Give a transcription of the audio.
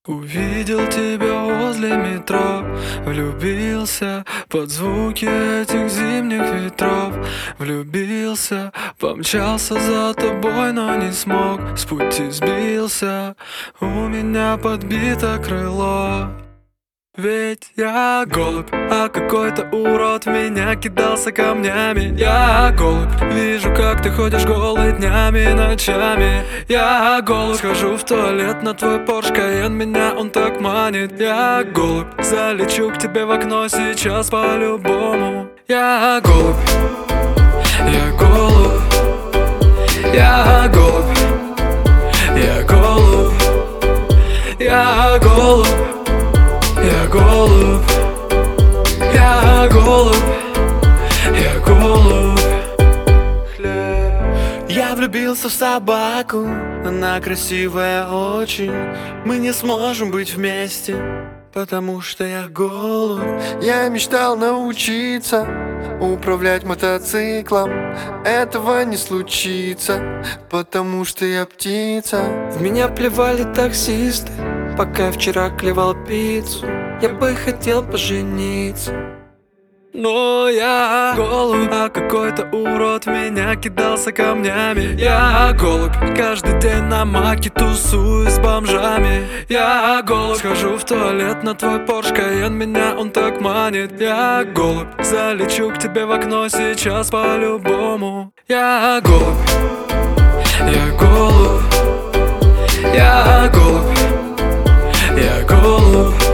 Увидел тебя возле метро, влюбился под звуки этих зимних ветров. Влюбился, помчался за тобой, но не смог, с пути сбился, у меня подбито крыло. Ведь я голубь, а какой-то урод в меня кидался камнями. Я голубь, вижу, как ты ходишь голый днями и ночами. Я голубь, схожу в туалет на твой Porsche Cayenne, меня он так манит. Я голубь, залечу к тебе в окно сейчас по-любому. Я голубь, я голубь, я голубь, я голубь, я голубь. Я голубь, я голубь, я голубь. Я влюбился в собаку, она красивая очень. Мы не сможем быть вместе, потому что я голубь. Я мечтал научиться управлять мотоциклом. Этого не случится, потому что я птица. В меня плевали таксисты, пока я вчера клевал пиццу. Я бы хотел пожениться, но я голубь, а какой-то урод в меня кидался камнями. Я голубь, каждый день на маке тусуюсь с бомжами. Я голубь, схожу в туалет на твой Porsche Cayenne, меня он так манит. Я голубь, залечу к тебе в окно сейчас по-любому. Я голубь, я голубь, я голубь, я голубь.